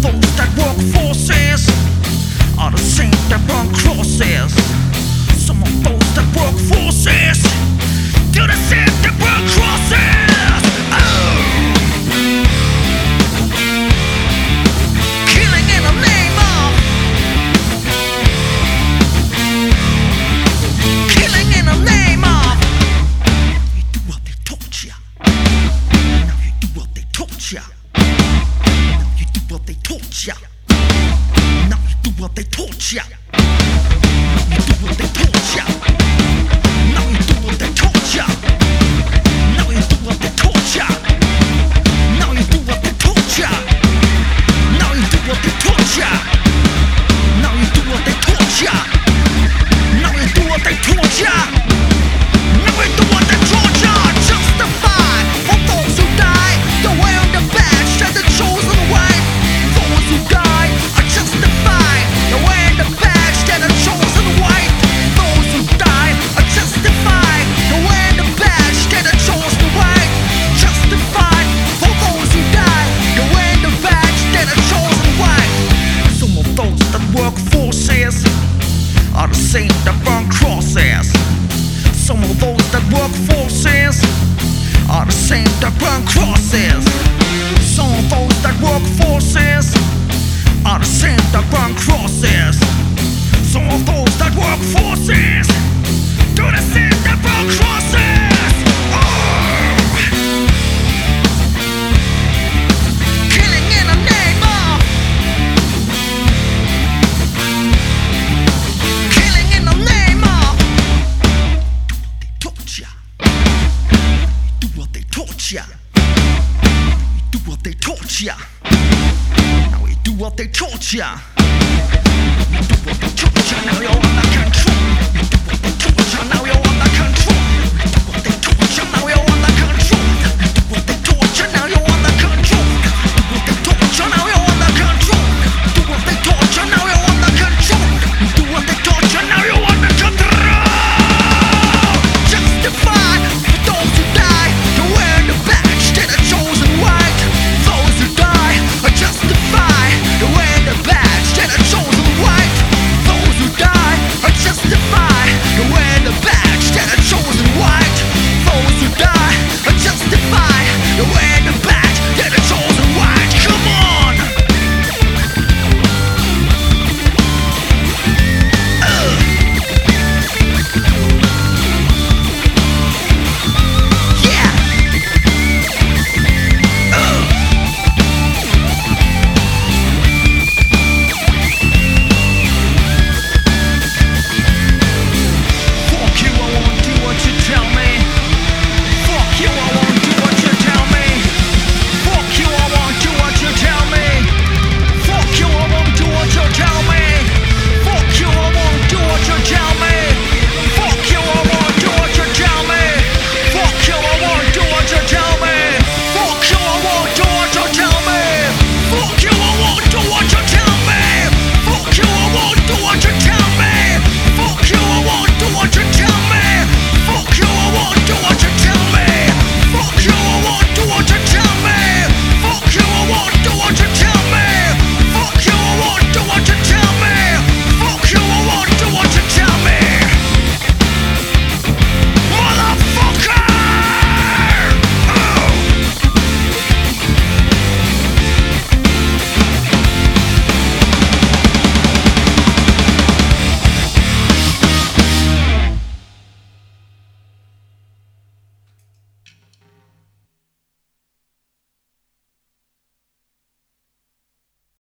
those that work forces are the same that run crosses. Some of those that work forces do the same that run crosses. Killing in the name of, killing in the name of. You do what they taught ya. Now you do what they taught ya. Now you do what they taught ya. Now you do what they taught ya. Now you do what they taught ya. Now you do what they taught ya. Now you do what they taught ya. Now you do what they taught ya. Now you do what they taught ya. Now you do what they taught ya. Now you do what they taught ya. Now you do what they taught ya. Justified for those who die. They're wearing the badge and the chosen way. Those who die are justified. They're wearing the badge and the chosen way. Those who die are justified. They're wearing the badge and the chosen way. Justified for those who die. They're wearing the badge and the chosen way. Some of those that work forces are the same that burn crosses. Some of those that work forces are the same that burn crosses. Some of those that work forces are the same that burn crosses. Some of those that work forces do the same that burn crosses. Killing in the name of, killing in the name of. Do what they taught ya. You do what they taught ya. Now we do what they taught ya. You do what they taught ya. Now you're under control. You do what they taught ya. Now you're under control.